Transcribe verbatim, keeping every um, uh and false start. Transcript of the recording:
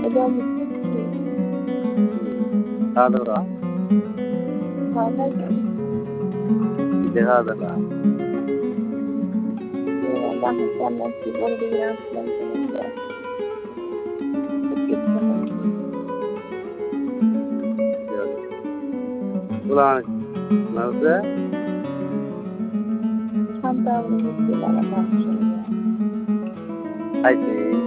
Abbiamo tutti ಕಾದವ್ರ ಕಾಲಾಗಿ ದೇಹದಲ್ಲ ಎಲ್ಲ ಮುಖಾಲಕ್ಕೆ ಬರೆದಿದೆ ಅಂತ Ulan nerede? ಅಂತ ಅವ್ರಿಗೆ ಗೊತ್ತಿಲ್ಲ ನಮ್ಮ ಆಯ್ತು